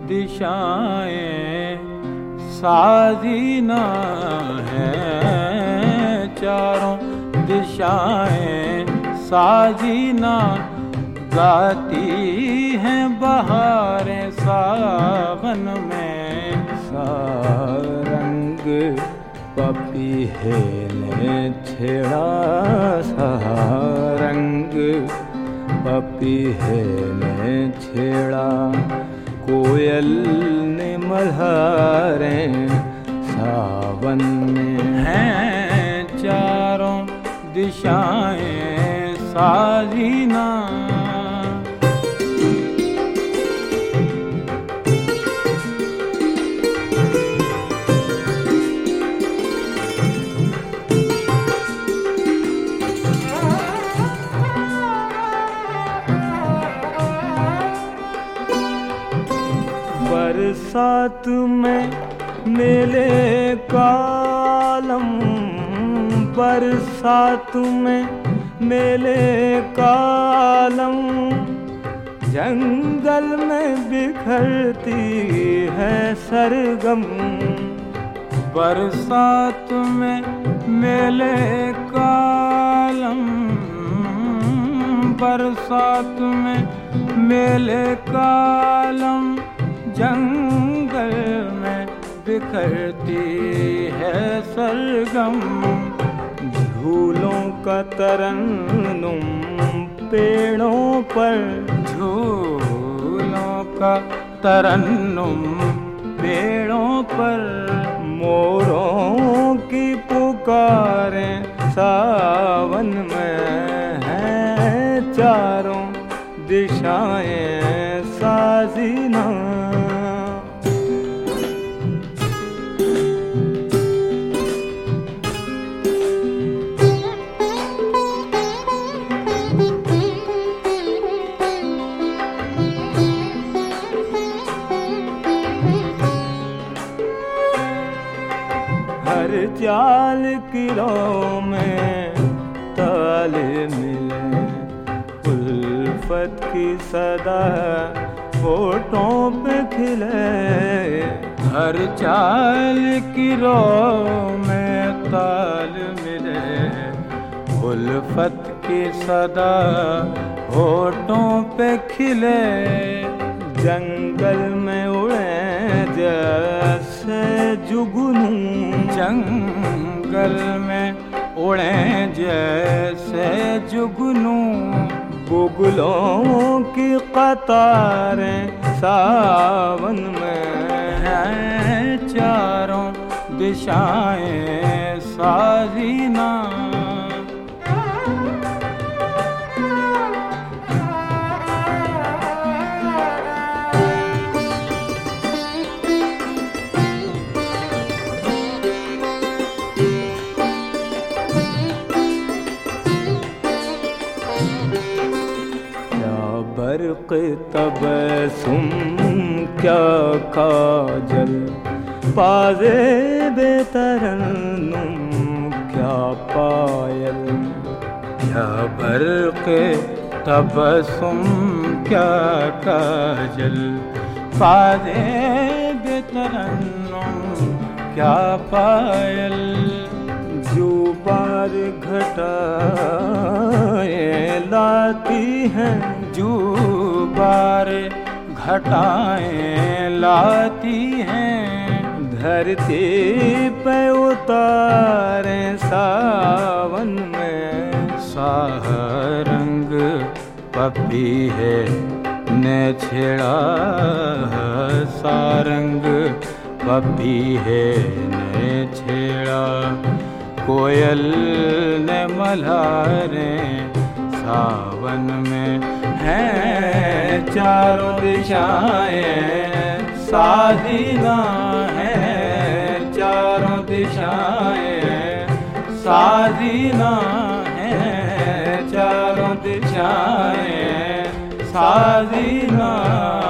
दिशाएं साजीना है, चारों दिशाएं साजीना गाती हैं बहारें सावन में। सारंग पपीहे ने छेड़ा, सारंग पपीहे ने छेड़ा, कोयल ने मल्हारें सावन में हैं, चारों दिशाएं साजीना। बरसात में मेले कालम, बरसात में मेले कालम, जंगल में बिखरती है सरगम। बरसात में मेले कालम, बरसात में मेले कालम, जंगल में बिखरती है सरगम। झूलों का तरन्नुम पेड़ों पर, झूलों का तरन्नुम पेड़ों पर, मोरों की पुकारें सावन में हैं, चारों दिशाएं साजीना। हर चाल की रो में ताल मिले, उल्फत की सदा होठों पे खिले। हर चाल की रो में ताल मिले, उल्फत की सदा होठों पे खिले। जंगल में उड़े जैसे जुगनू, जंगल में उड़े जैसे जुगनू, बुगलों की कतारें सावन में हैं, चारों दिशाएं साजीना। बर्क़ तबस्सुम क्या काजल, पाज़ेब तरन्नुम क्या पायल। क्या बर्क़ तबस्सुम क्या काजल, पाज़ेब तरन्नुम क्या पायल। जो बार घटाएं लाती हैं, जो बार घटाएं लाती हैं, धरती पे उतारें सावन में। सारंग पपीहे ने छेड़ा, सारंग पपीहे ने छेड़ा, कोयल ने मल्हारें सावन में हैं, चारों दिशाएं साजीना हैं, चारों दिशाएं साजीना हैं, चारों दिशाएं साजीना।